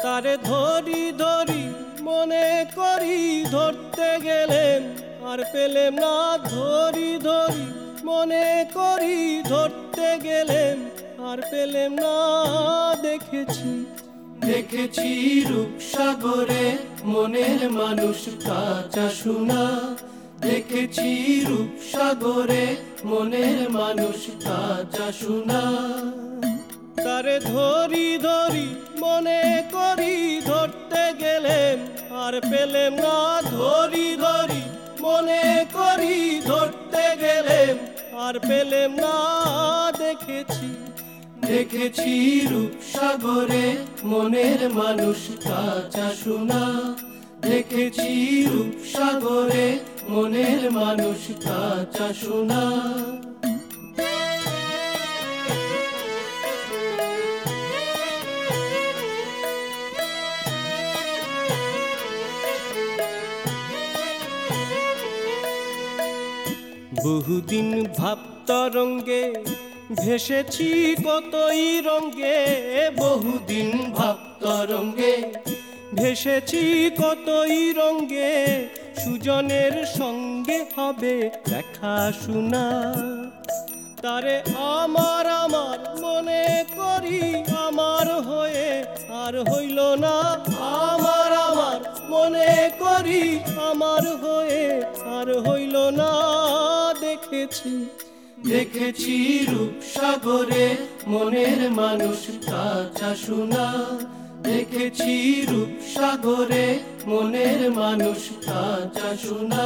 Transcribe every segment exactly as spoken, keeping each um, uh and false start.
তারে ধরি ধরি মনে করি ধরতে গেলেন আর পেলেম না, ধরি ধরি মনে করি ধরতে গেলেন আর পেলেম না। দেখেছি দেখেছি রূপসাগরে মনের মানুষ কাঁচা সোনা, দেখেছি রূপসাগরে মনের মানুষ কাঁচা সোনা। তারে ধরি ধরি মনে করি ধরতে গেলেন আর পেলেম না, ধরি ধরি মনে করি ধরতে গেলেন আর পেলেম না। দেখেছি দেখেছি রূপসাগরে মনের মানুষ কাঁচা সোনা, দেখেছি রূপসাগরে মনের মানুষ কাঁচা সোনা। বহুদিন ভাব তরঙ্গে ভেসেছি কতই রঙ্গে, বহুদিন ভাব তরঙ্গে ভেসেছি কতই রঙ্গে। সুজনের সঙ্গে হবে দেখা শোনা, তারে আমার আমার মনে করি আমার হয়ে আর হইল না। আমার আমার মনে করি আমার হয়ে আর হইল না। দেখেছি দেখেছি রূপসাগরে মনের মানুষ কাঁচা সোনা, দেখেছি রূপসাগরে মনের মানুষ কাঁচা সোনা।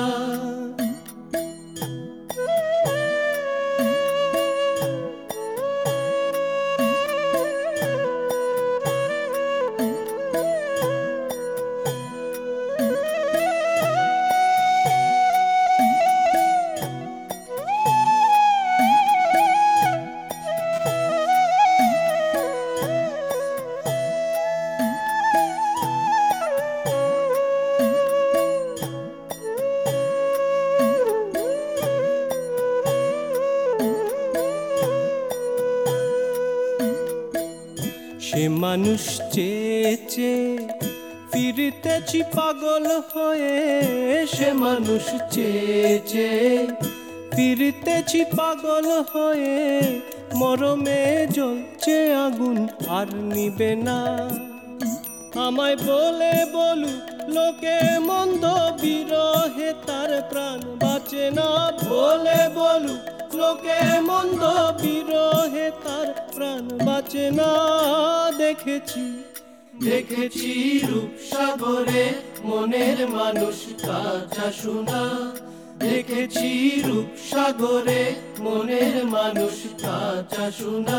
সে মানুষ চেয়ে চেয়ে ফিরতেছি পাগল হয়ে, সে মানুষ চেয়ে চেয়ে ফিরতেছি পাগল হয়ে। মরমে জ্বলছে আগুন আর নিবে না। আমায় বলে বলুক লোকে মন্দ, বিরহে তার প্রাণ বাঁচে না। বলে বলুক লোকে মন্দ, বিরহে তার প্রাণ বাঁচে না। দেখেছি দেখেছি রূপসাগরে মনের মানুষ কাঁচা সোনা, দেখেছি রূপসাগরে মনের মানুষ কাঁচা সোনা।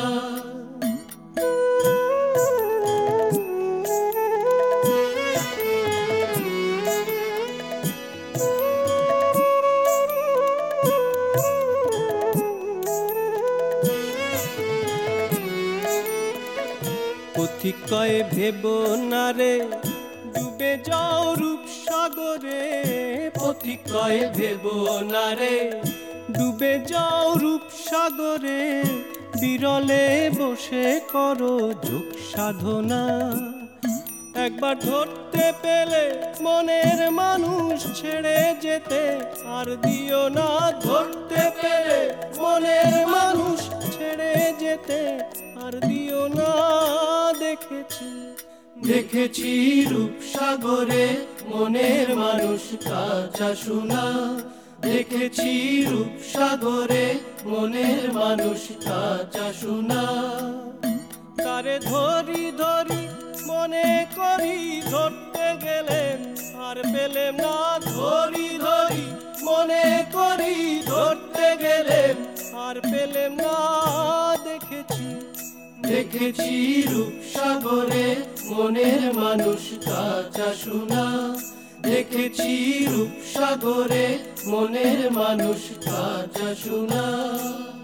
পথিক কয় ভেব না রে ডুবে যাও রূপসাগরে, পথিক কয় ভেব না রে ডুবে যাও রূপসাগরে। বিরলে বসে করো যোগ সাধনা, একবার ধরতে পেলে মনের মানুষ ছেড়ে যেতে আর দিও না। ধরতে পেলে মনের মানুষ ছেড়ে যেতে আর দিও না। দেখেছি দেখেছি রূপসাগরে মনের মানুষ কাঁচা সোনা, দেখেছি রূপসাগরে মনের মানুষ কাঁচা সোনা। তারে ধরি ধরি মনে করি ধরতে গেলেন আর পেলেম না। ধরি ধরি মনে করি ধরতে গেলেন আর পেলেম না। দেখেছি দেখেছি রূপসাগরে মনের মানুষ কাঁচা সোনা, দেখেছি রূপসাগরে মনের মানুষ কাঁচা সোনা।